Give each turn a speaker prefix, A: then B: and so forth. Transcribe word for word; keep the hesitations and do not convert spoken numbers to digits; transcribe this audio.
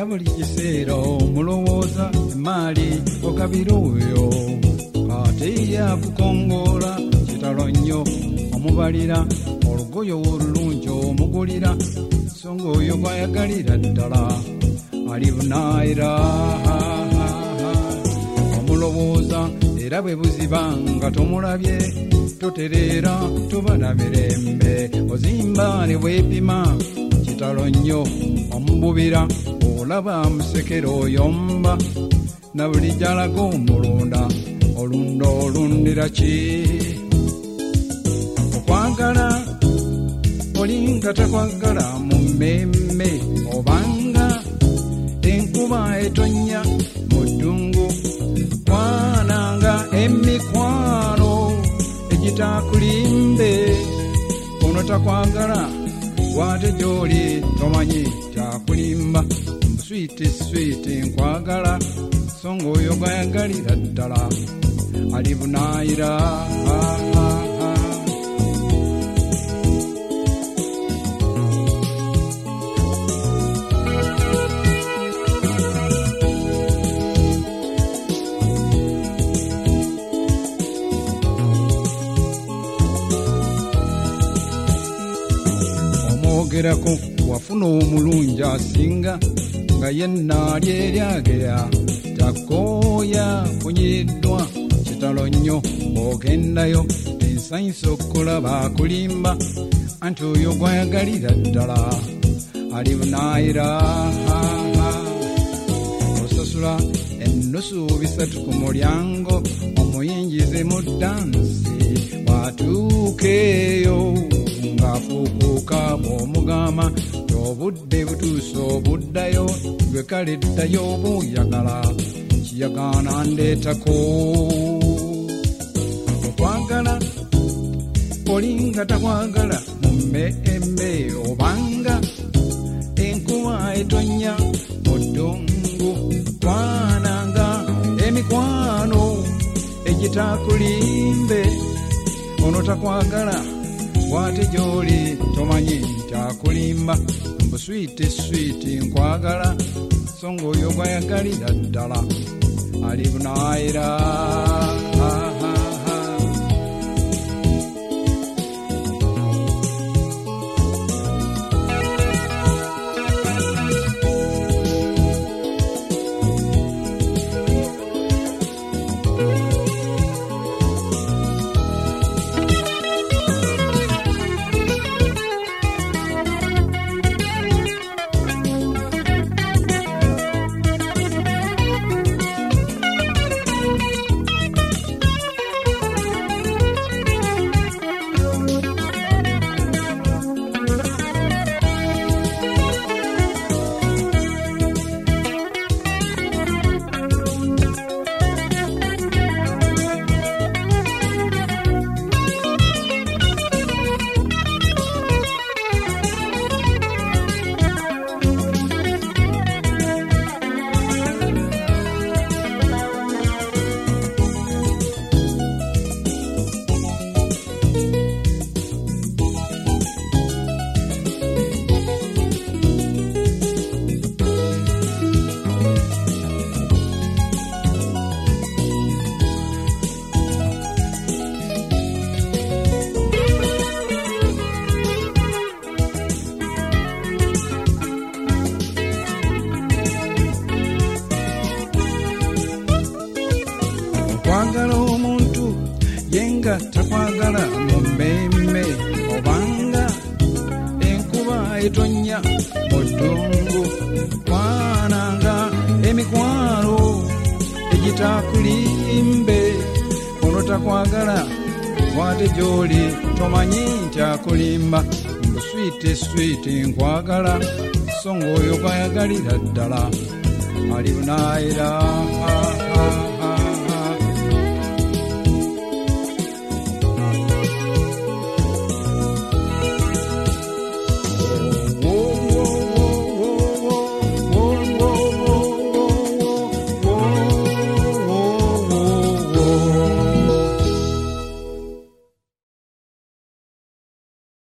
A: era buli kiseera omulowooza emaali okabira oyo ate yakukongoola kitalo nnyo omubalira olugoyo olulungi omugulira songa oyo gwayagalira ddala alibunaayira omulowooza era bwe buziba nga tomulabye totereera tubala mirembe ozimba ne bwepima kitalo nnyo omububira olaba musekero oyomba na buli jalaga omulunda olunda olundira ki okwagala olinga takwagala mu mmemme obanga enkuba etonnya mu ddungu kwananga emikwano egitakulimbe ono takwagala wate gy'oli tomanyi kyakulimba mbuswiti switi nkwagala songa oyo gwayagalira ddala alibunaayira omwogerako wafuna omulungi asinga nga yenna lyeryageya takooya kunyiriddwa kitalo nnyo ogendayo ensanyisa okulaba akulimba anti oyo gwayagalira ddala alibunaayira osasula ennusu bisatu ku mulyango omuyingize mu dansi bwatuukeeyo ng'afuukuuka bw'omugamba obudde butuuse obuddayo gwe kale ddayo oba oyagala kiyagaana ndeetako okwagala olinga takwagala mu mmemme obanga enkuba etonnya mu ddungu kwananga emikwano egitakulimbe ono takwagala wate gy'oli tomanyi kyakulimba mbuswiti switi nkwagala songa oyo gwayagalira ddala alibunaayira kwagala omuntu yenga takwagala mu mmemme obanga enkuba etonnya mu ddungu kwananga emikwano egitakulimbe ono takwagala wate gy'oli tomanyi nkyakulimba mbuswiti switi nkwagala songa oyo gwayagalira ddala alibunaayira